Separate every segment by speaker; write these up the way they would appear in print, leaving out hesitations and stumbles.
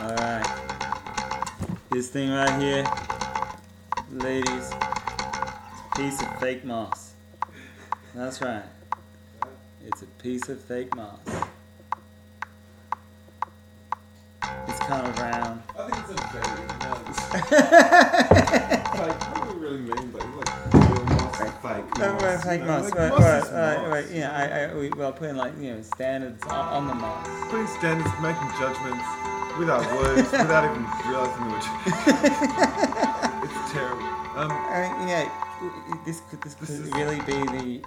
Speaker 1: Alright. This thing right here, ladies, it's a piece of fake moss. That's right. It's a piece of fake moss. It's kind of round.
Speaker 2: I think it's unfair. Like, what do we really mean by like real moss and fake moss?
Speaker 1: Fake moss.
Speaker 2: Like,
Speaker 1: Right,
Speaker 2: moss is
Speaker 1: right,
Speaker 2: moss.
Speaker 1: right. Yeah, we're putting like standards on the moss.
Speaker 2: Putting standards, making judgments with our words, without even realizing which. It's terrible.
Speaker 1: This could
Speaker 2: is-
Speaker 1: really be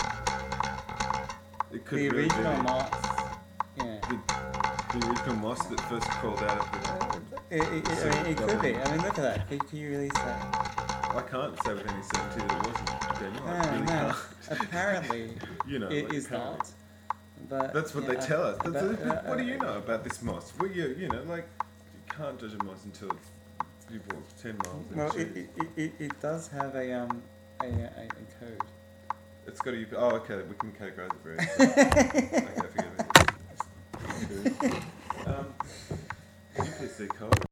Speaker 2: It could
Speaker 1: the
Speaker 2: really
Speaker 1: original
Speaker 2: be
Speaker 1: moss. Yeah.
Speaker 2: the original moss that first crawled out of
Speaker 1: It could be. I mean, look at that. Can you really say?
Speaker 2: I can't say with any certainty that it wasn't. Daniel. I really
Speaker 1: No.
Speaker 2: can't.
Speaker 1: Apparently,
Speaker 2: You know,
Speaker 1: it
Speaker 2: like,
Speaker 1: is
Speaker 2: can't.
Speaker 1: not. But
Speaker 2: That's what they tell us. What do you
Speaker 1: know?
Speaker 2: know about this moss? Well, you know, like, you can't judge a moss until you've walked 10 miles. in
Speaker 1: Well,
Speaker 2: shoes.
Speaker 1: it does have a code.
Speaker 2: It's got to. Oh, okay. We can categorize it very. Okay, forgive me. UPC code.